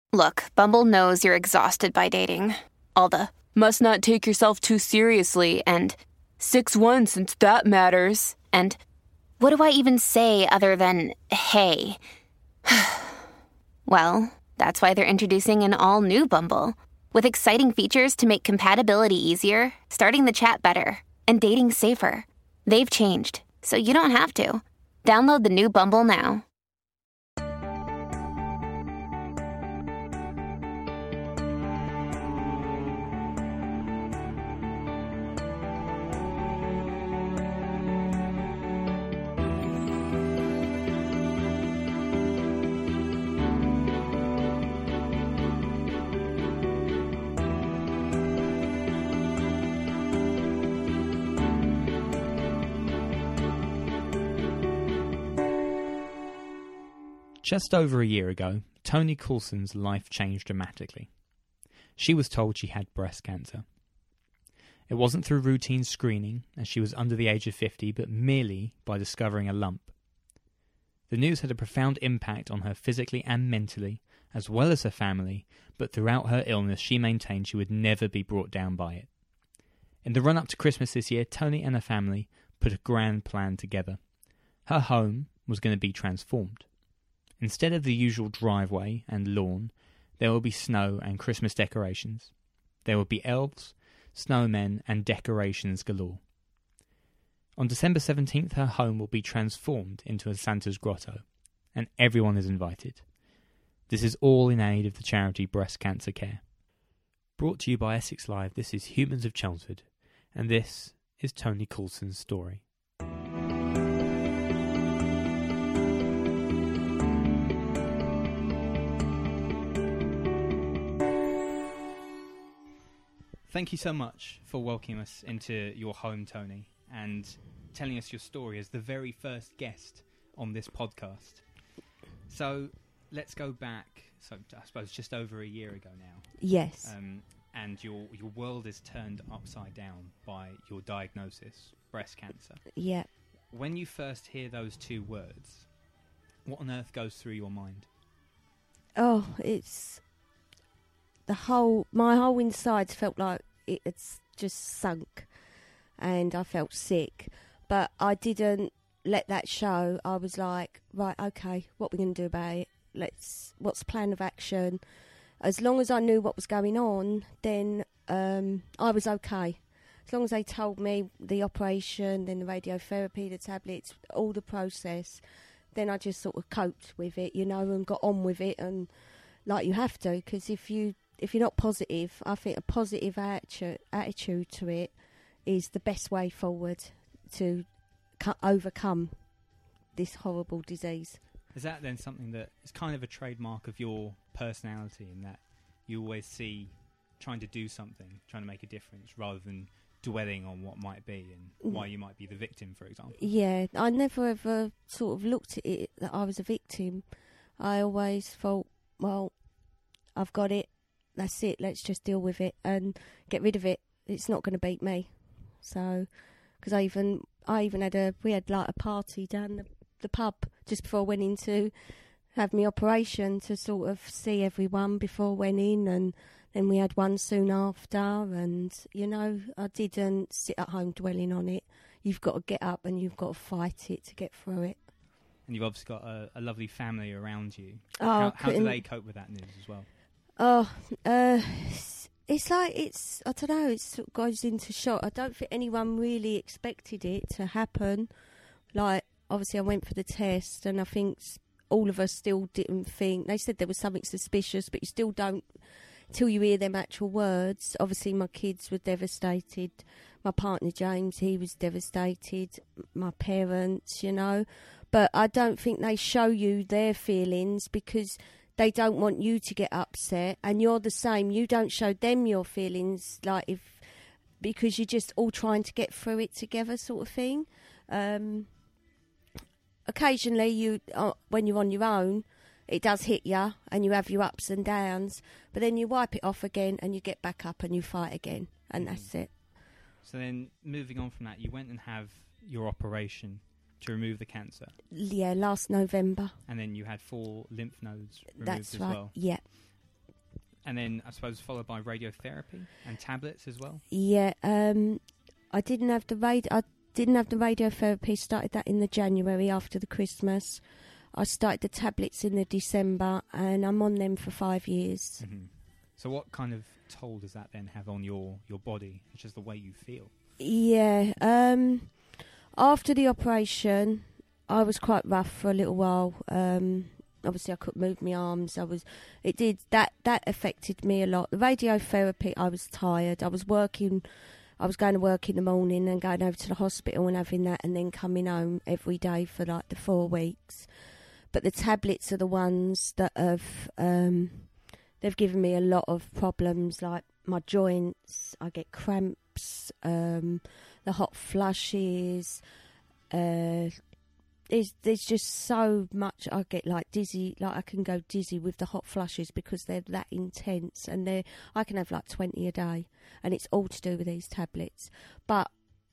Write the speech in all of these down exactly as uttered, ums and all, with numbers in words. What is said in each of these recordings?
Look, Bumble knows you're exhausted by dating. All the, must not take yourself too seriously, and six one since that matters, and what do I even say other than, hey? Well, that's why they're introducing an all-new Bumble, with exciting features to make compatibility easier, starting the chat better, and dating safer. They've changed, so you don't have to. Download the new Bumble now. Just over a year ago, Toni Coulson's life changed dramatically. She was told she had breast cancer. It wasn't through routine screening, as she was under the age of fifty, but merely by discovering a lump. The news had a profound impact on her physically and mentally, as well as her family, but throughout her illness she maintained she would never be brought down by it. In the run-up to Christmas this year, Toni and her family put a grand plan together. Her home was going to be transformed. Instead of the usual driveway and lawn, there will be snow and Christmas decorations. There will be elves, snowmen, and decorations galore. On December seventeenth, her home will be transformed into a Santa's grotto, and everyone is invited. This is all in aid of the charity Breast Cancer Care. Brought to you by Essex Live, this is Humans of Chelmsford, and this is Toni Coulson's story. Thank you so much for welcoming us into your home, Toni, and telling us your story as the very first guest on this podcast. So let's go back, so I suppose just over a year ago now. Yes. Um, and your your world is turned upside down by your diagnosis, breast cancer. Yeah. When you first hear those two words, what on earth goes through your mind? Oh, it's the whole, my whole insides felt like it's just sunk and I felt sick. But I didn't let that show. I was like, right, okay, what are we going to do about it? Let's, what's the plan of action? As long as I knew what was going on, then um, I was okay. As long as they told me the operation, then the radiotherapy, the tablets, all the process, then I just sort of coped with it, you know, and got on with it, and like you have to, because if you if you're not positive, I think a positive attitude attitude to it is the best way forward to cu- overcome this horrible disease. Is that then something that is kind of a trademark of your personality, in that you always see trying to do something, trying to make a difference, rather than dwelling on what might be and why you might be the victim, for example? Yeah, I never ever sort of looked at it that I was a victim. I always thought, well, I've got it, that's it, let's just deal with it and get rid of it. It's not going to beat me. So, because I even, I even had a, we had like a party down the, the pub just before I went in to have my operation, to sort of see everyone before I went in, and then we had one soon after, and, you know, I didn't sit at home dwelling on it. You've got to get up and you've got to fight it to get through it. And you've obviously got a, a lovely family around you. Oh, how, how do they cope with that news as well? Oh, uh, it's, it's like, it's, I don't know, it sort of goes into shock. I don't think anyone really expected it to happen. Like, obviously I went for the test, and I think all of us still didn't think, they said there was something suspicious, but you still don't, till you hear them actual words. Obviously my kids were devastated. My partner James, he was devastated. My parents, you know. But I don't think they show you their feelings because they don't want you to get upset. And you're the same. You don't show them your feelings, like if because you're just all trying to get through it together, sort of thing. Um, occasionally, you uh, when you're on your own, it does hit you and you have your ups and downs, but then you wipe it off again and you get back up and you fight again, and mm-hmm. that's it. So then, moving on from that, you went and have your operation to remove the cancer. Yeah, last November. And then you had four lymph nodes removed that's as right. well. Yeah. And then I suppose followed by radiotherapy and tablets as well. Yeah, um, I didn't have the radio. I didn't have the radiotherapy. Started that in the January after the Christmas. I started the tablets in the December, and I'm on them for five years. Mm-hmm. So what kind of toll does that then have on your, your body, which is the way you feel? Yeah. Um, after the operation, I was quite rough for a little while. Um, obviously, I couldn't move my arms. I was. It did that. That affected me a lot. The radiotherapy. I was tired. I was working. I was going to work in the morning and going over to the hospital and having that, and then coming home every day for like the four weeks. But the tablets are the ones that have. Um, they've given me a lot of problems, like my joints. I get cramps. Um, the hot flushes. Uh, There's, there's just so much. I get like dizzy, like I can go dizzy with the hot flushes because they're that intense, and they I can have like twenty a day, and it's all to do with these tablets. But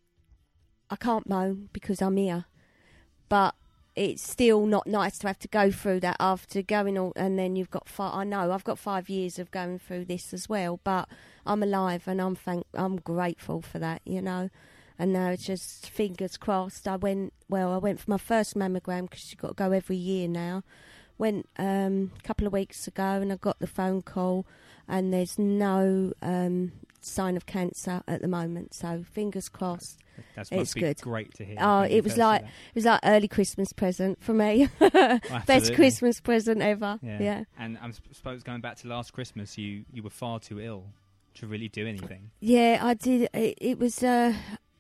I can't moan because I'm here. But it's still not nice to have to go through that after going all, and then you've got five. I know I've got five years of going through this as well, but I'm alive and I'm thank, I'm grateful for that, you know. And now it's just fingers crossed. I went, well, I went for my first mammogram because you've got to go every year now. Went um, a couple of weeks ago and I got the phone call and there's no um, sign of cancer at the moment. So fingers crossed. That's it's be good. Great to hear. Oh, it was like it was like early Christmas present for me. Well, Best Christmas present ever. Yeah. yeah. And I suppose going back to last Christmas, you, you were far too ill to really do anything. Yeah, I did. It, it was. Uh,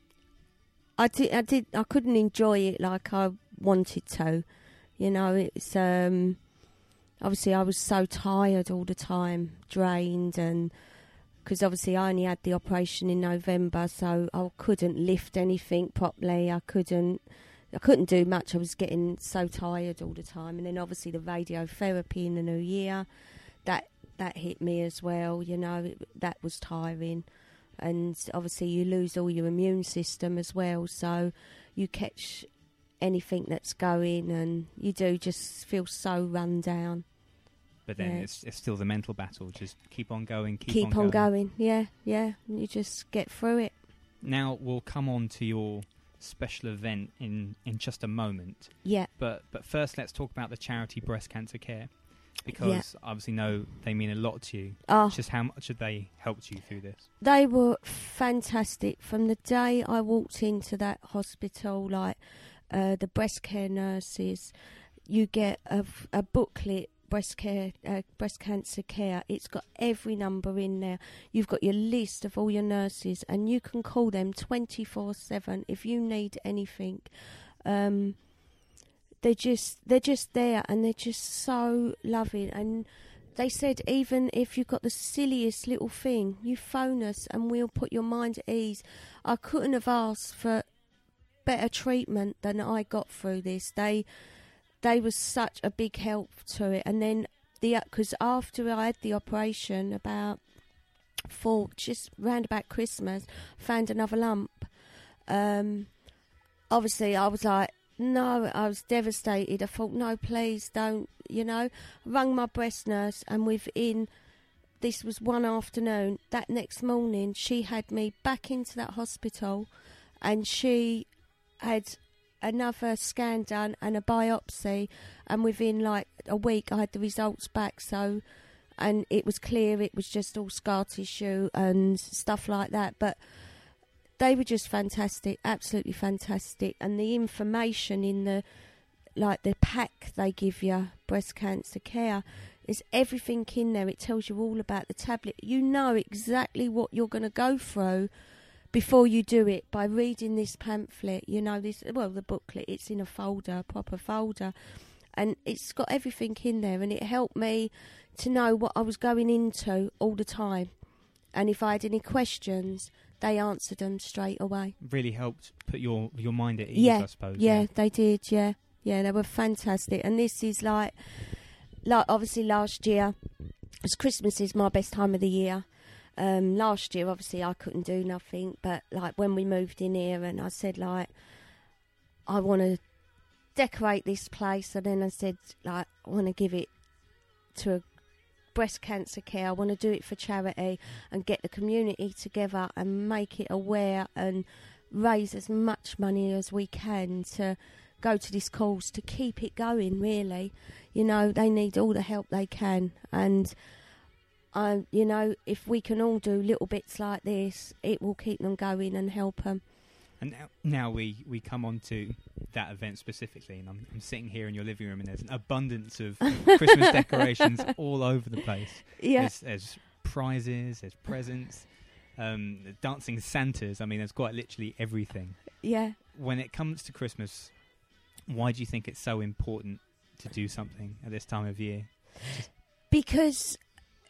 I did. I did. I couldn't enjoy it like I wanted to. You know, it's um. Obviously, I was so tired all the time, drained, and because obviously I only had the operation in November, so I couldn't lift anything properly. I couldn't. I couldn't do much. I was getting so tired all the time, and then obviously the radiotherapy in the new year, that that hit me as well. You know, it, that was tiring. And obviously you lose all your immune system as well, so you catch anything that's going and you do just feel so run down. But then yeah. it's, it's still the mental battle, just keep on going, keep, keep on, on going. going. Yeah, yeah, you just get through it. Now we'll come on to your special event in, in just a moment. Yeah. But but first let's talk about the charity Breast Cancer Care, because yeah. I obviously know they mean a lot to you. Oh. Just how much have they helped you through this? They were fantastic. From the day I walked into that hospital, like uh, the breast care nurses, you get a, a booklet, breast care, uh, breast cancer care. It's got every number in there. You've got your list of all your nurses, and you can call them twenty-four seven if you need anything. Um, They're just they're just there, and they're just so loving. And they said even if you've got the silliest little thing, you phone us and we'll put your mind at ease. I couldn't have asked for better treatment than I got through this. They they was such a big help to it. And then the because after I had the operation, about four just round about Christmas, found another lump. Um, obviously, I was like. No, I was devastated. I thought, no, please don't, you know. I rang my breast nurse, and within, this was one afternoon, that next morning, she had me back into that hospital, and she had another scan done and a biopsy, and within like a week, I had the results back, so, and it was clear it was just all scar tissue and stuff like that, but they were just fantastic, absolutely fantastic. And the information in the, like the pack they give you, Breast Cancer Care, is everything in there. It tells you all about the tablet. You know exactly what you're going to go through before you do it by reading this pamphlet. You know, this, well, the booklet, it's in a folder, a proper folder. And it's got everything in there. And it helped me to know what I was going into all the time. And if I had any questions, they answered them straight away. Really helped put your, your mind at ease, yeah, I suppose. Yeah, yeah, they did, yeah. Yeah, they were fantastic. And this is like, like obviously last year, as Christmas is my best time of the year. Um, last year, obviously, I couldn't do nothing. But like when we moved in here and I said, like, I want to decorate this place. And then I said, like, I want to give it to a breast cancer care. I want to do it for charity and get the community together and make it aware and raise as much money as we can to go to this cause, to keep it going, really. You know, they need all the help they can. And, I, you know, if we can all do little bits like this, it will keep them going and help them. And now, now we, we come on to that event specifically, and I'm, I'm sitting here in your living room, and there's an abundance of Christmas decorations all over the place. Yeah. There's, there's prizes, there's presents, um, dancing Santas. I mean, there's quite literally everything. Yeah. When it comes to Christmas, why do you think it's so important to do something at this time of year? Just Because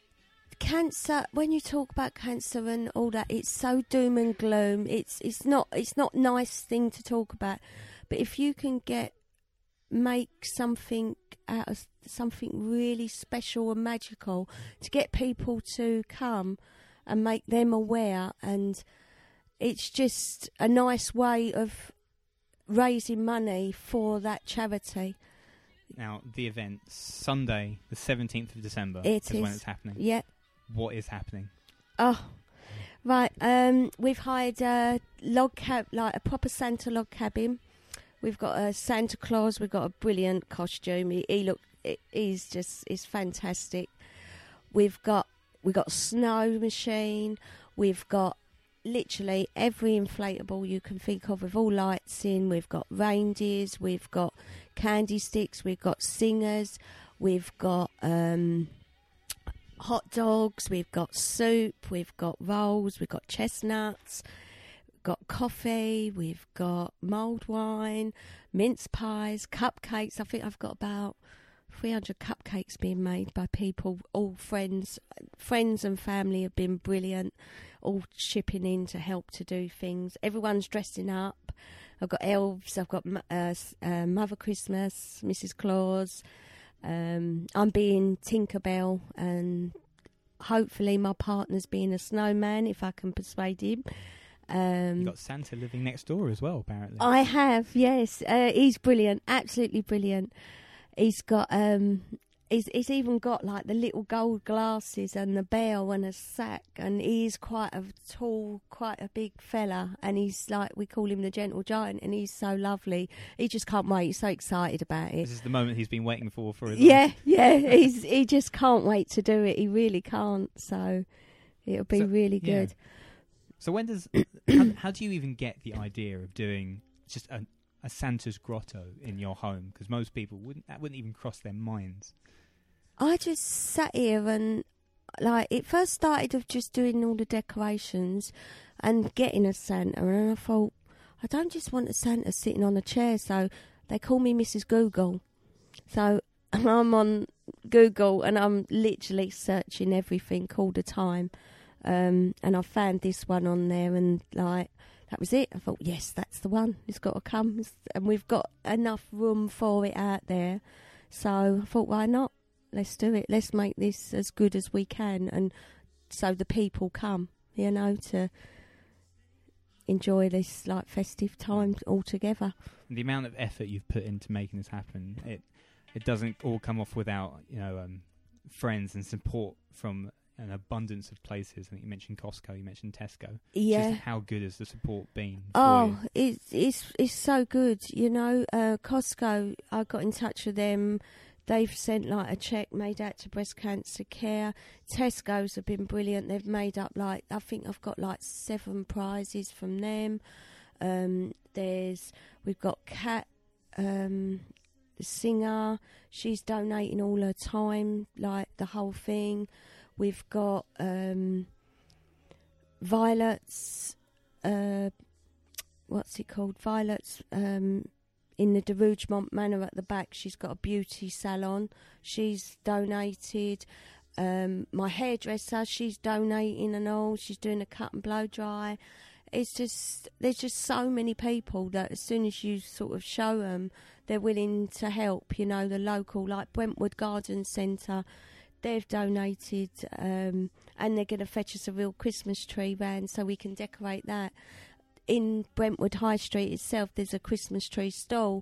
cancer, when you talk about cancer and all that, it's so doom and gloom. It's it's not it's not a nice thing to talk about. But if you can get make something out of something really special and magical to get people to come and make them aware, and it's just a nice way of raising money for that charity. Now, the event, Sunday, the seventeenth of December, It is, is. when it's happening. Yeah. What is happening? Oh, right. Um, we've hired a log cab, like a proper Santa log cabin. We've got a Santa Claus. We've got a brilliant costume. He, he look, he, he's just, he's fantastic. We've got, we've got a snow machine. We've got literally every inflatable you can think of with all lights in. We've got reindeers. We've got candy sticks. We've got singers. We've got um, hot dogs. We've got soup. We've got rolls. We've got chestnuts. We've got coffee. We've got mulled wine, mince pies, cupcakes. I think I've got about three hundred cupcakes being made by people. All friends, friends and family have been brilliant. All chipping in to help to do things. Everyone's dressing up. I've got elves. I've got uh, uh, Mother Christmas, Missus Claus. Um, I'm being Tinkerbell, and hopefully my partner's being a snowman if I can persuade him. Um, You've got Santa living next door as well, apparently. I have, yes. Uh, he's brilliant, absolutely brilliant. He's got, um, he's, he's even got like the little gold glasses and the bell and a sack, and he's quite a tall, quite a big fella, and he's like, we call him the gentle giant, and he's so lovely. He just can't wait. He's so excited about it. This is the moment he's been waiting for for his Yeah, life. yeah. He's he just can't wait to do it. He really can't. So it'll be So, really yeah. good. So when does how, how do you even get the idea of doing just a, a Santa's grotto in your home? Because most people wouldn't that wouldn't even cross their minds. I just sat here and, like, it first started of just doing all the decorations and getting a Santa, and I thought, I don't just want a Santa sitting on a chair, so they call me Missus Google. So I'm on Google and I'm literally searching everything all the time. Um, and I found this one on there, and, like, that was it. I thought, yes, that's the one. It's got to come. And we've got enough room for it out there. So I thought, why not? Let's do it. Let's make this as good as we can, and so the people come, you know, to enjoy this like festive time all together. And the amount of effort you've put into making this happen, it it doesn't all come off without, you know, um, friends and support from an abundance of places. I think you mentioned Costco, you mentioned Tesco. Yeah. Just how good has the support been? For Oh, you? it's it's it's so good, you know. Uh, Costco, I got in touch with them. They've sent like a cheque made out to breast cancer care. Tesco's have been brilliant. They've made up like, I think I've got like seven prizes from them. Um, there's we've got Kat, um, the singer. She's donating all her time, like the whole thing. We've got um, Violet's. Uh, what's it called? Violet's. Um, in the de Rougemont Manor at the back, she's got a beauty salon. She's donated. Um, my hairdresser, she's donating and all. She's doing a cut and blow dry. It's just, there's just so many people that as soon as you sort of show them, they're willing to help. You know, the local, like Brentwood Garden Centre, they've donated, um, and they're going to fetch us a real Christmas tree round so we can decorate that. In Brentwood High Street itself, there's a Christmas tree stall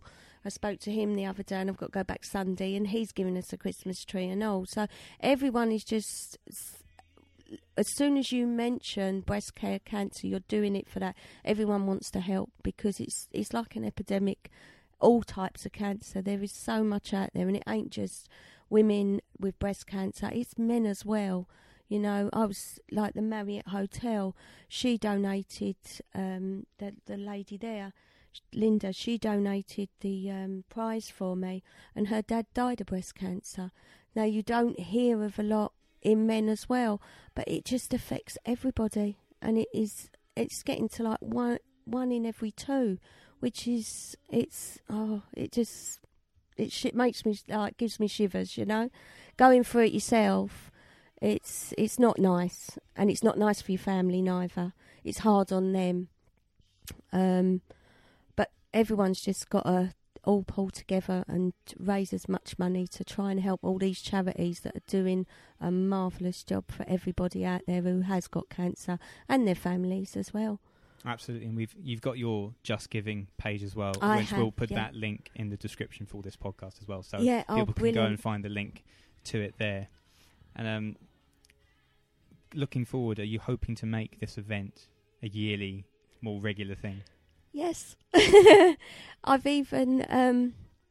I spoke to him the other day, and I've got to go back Sunday, and he's giving us a Christmas tree and all. So everyone is just, as soon as you mention breast care cancer, you're doing it for that. Everyone wants to help because it's it's like an epidemic, all types of cancer. There is so much out there, and it ain't just women with breast cancer, it's men as well. You know, I was like the Marriott Hotel, she donated, um, the, the lady there, Linda, she donated the um, prize for me, and her dad died of breast cancer. Now, you don't hear of a lot in men as well, but it just affects everybody, and it is, it's getting to like one, one in every two, which is, it's, oh, it just, it sh- makes me, like, gives me shivers, you know, going through it yourself. It's it's not nice, and it's not nice for your family neither. It's hard on them. Um, but everyone's just got to all pull together and raise as much money to try and help all these charities that are doing a marvellous job for everybody out there who has got cancer and their families as well. Absolutely, and we've you've got your Just Giving page as well, I which have, we'll put yeah. that link in the description for this podcast as well, so yeah, people oh, can brilliant. go and find the link to it there. And um, looking forward, are you hoping to make this event a yearly, more regular thing? Yes. I've even um,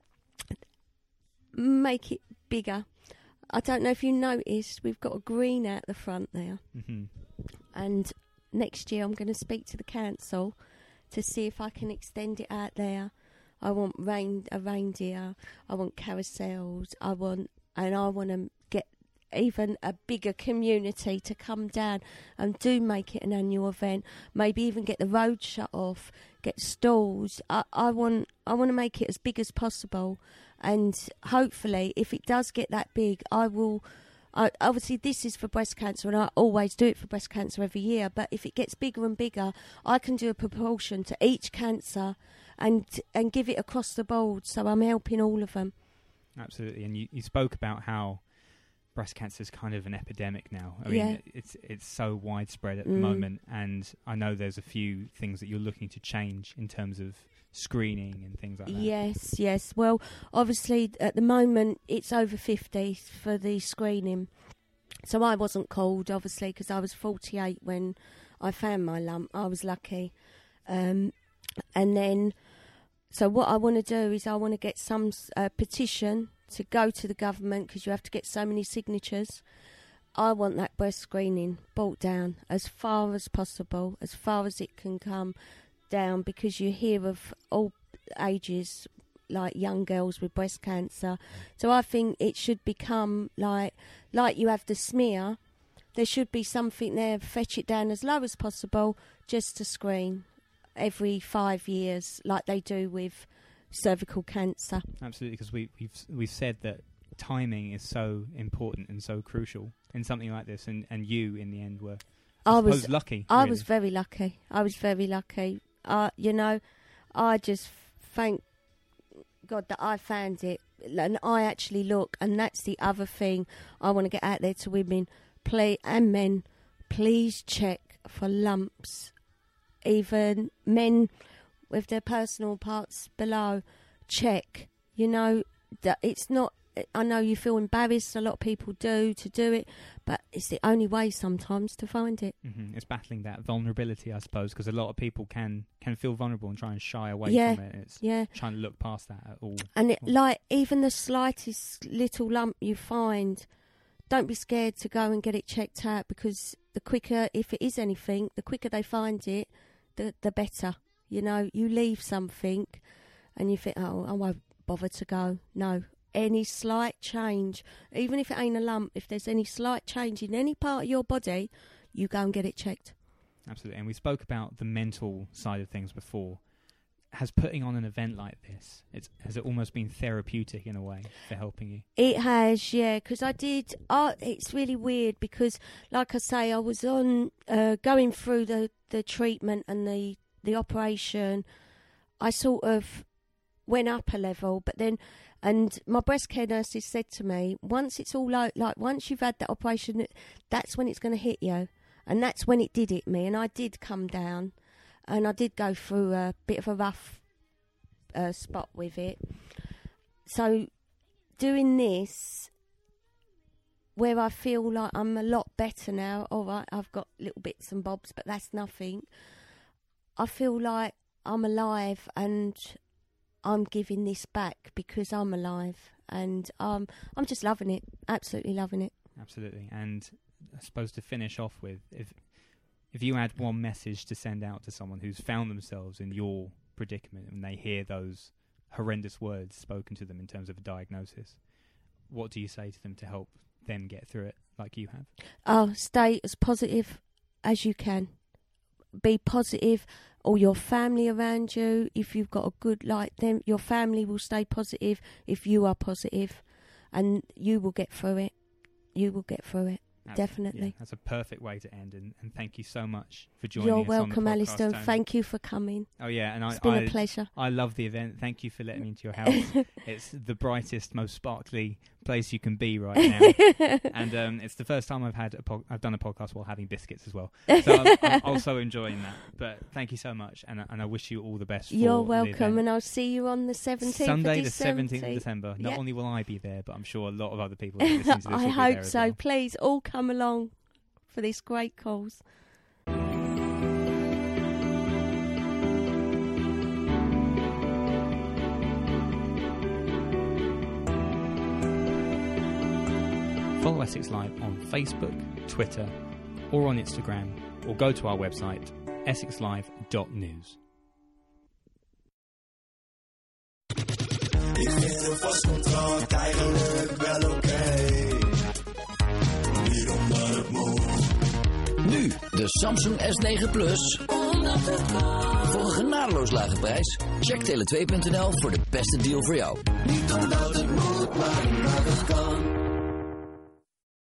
make it bigger. I don't know if you noticed, we've got a green out the front there. Mm-hmm. And next year I'm going to speak to the council to see if I can extend it out there. I want rain, a reindeer, I want carousels, I want, and I want to get even a bigger community to come down and do make it an annual event. Maybe even get the road shut off, get stalls. I, I want I want to make it as big as possible, and hopefully, if it does get that big, I will. I, obviously, this is for breast cancer, and I always do it for breast cancer every year. But if it gets bigger and bigger, I can do a proportion to each cancer, and and give it across the board. So I'm helping all of them. Absolutely, and you, you spoke about how breast cancer is kind of an epidemic now. I Yeah. mean, it's it's so widespread at Mm. the moment, and I know there's a few things that you're looking to change in terms of screening and things like that. Yes, yes. Well, obviously, at the moment, it's over fifty for the screening. So I wasn't called, obviously, because I was forty-eight when I found my lump. I was lucky. Um, and then, so what I want to do is I want to get some uh, petition to go to the government, because you have to get so many signatures. I want that breast screening brought down as far as possible, as far as it can come down, because you hear of all ages, like young girls with breast cancer. So I think it should become like like you have the smear. There should be something there, fetch it down as low as possible, just to screen every five years, like they do with cervical cancer. Absolutely, because we, we've we've said that timing is so important and so crucial in something like this, and, and you in the end were I, I suppose was lucky. I really. was very lucky. I was very lucky. Uh, you know, I just thank God that I found it, and I actually look. And that's the other thing I want to get out there to women, play and men. Please check for lumps. Even men with their personal parts below, check. You know, that it's not. I know you feel embarrassed, a lot of people do, to do it, but it's the only way sometimes to find it. Mm-hmm. It's battling that vulnerability, I suppose, because a lot of people can, can feel vulnerable and try and shy away Yeah, from it. It's yeah. trying to look past that at all. And it, like, even the slightest little lump you find, don't be scared to go and get it checked out, because the quicker, if it is anything, the quicker they find it, the the better. You know, you leave something and you think, oh, I won't bother to go. No. Any slight change, even if it ain't a lump, if there's any slight change in any part of your body, you go and get it checked. Absolutely. And we spoke about the mental side of things before. Has putting on an event like this, it's, has it almost been therapeutic in a way for helping you? It has, yeah, because I did, uh, it's really weird because, like I say, I was on, uh, going through the, the treatment and the, the operation. I sort of went up a level, but then, and my breast care nurses said to me, once it's all like, like once you've had that operation, that's when it's going to hit you. And that's when it did hit me. And I did come down, and I did go through a bit of a rough uh, spot with it. so doing this, where I feel like I'm a lot better now. All right, I've got little bits and bobs, but that's nothing. I feel like I'm alive and I'm giving this back because I'm alive, and um, I'm just loving it, absolutely loving it. Absolutely. And I suppose to finish off with, if if you had one message to send out to someone who's found themselves in your predicament and they hear those horrendous words spoken to them in terms of a diagnosis, what do you say to them to help them get through it like you have? Oh, stay as positive as you can. Be positive, or your family around you, if you've got a good, like them, your family will stay positive if you are positive, and you will get through it. You will get through it. That's, definitely. Yeah, that's a perfect way to end, and, and thank you so much for joining You're us welcome, on the podcast, Alistair. Tony. Thank you for coming. Oh yeah, and I, it's been I, a pleasure. I love the event. Thank you for letting me into your house. It's the brightest, most sparkly place you can be right now, and um, it's the first time I've had a po- I've done a podcast while having biscuits as well. So I'm, I'm also enjoying that. But thank you so much, and and I wish you all the best. For You're the welcome, event. and I'll see you on the seventeenth. Sunday, of the seventeenth of December. Not yeah. only will I be there, but I'm sure a lot of other people who listen to this I will be hope there as so. well. Please all come along for this great cause. Follow Essex Live on Facebook, Twitter, or on Instagram, or go to our website, essex live dot news. Ik vind een vastcontract eigenlijk wel oké. Okay. Niet omdat het moet. Nu de Samsung S negen Plus. Omdat het kan. Voor een genadeloos lage prijs. Check tele twee punt n l voor de beste deal voor jou. Niet omdat het moet, maar omdat het kan.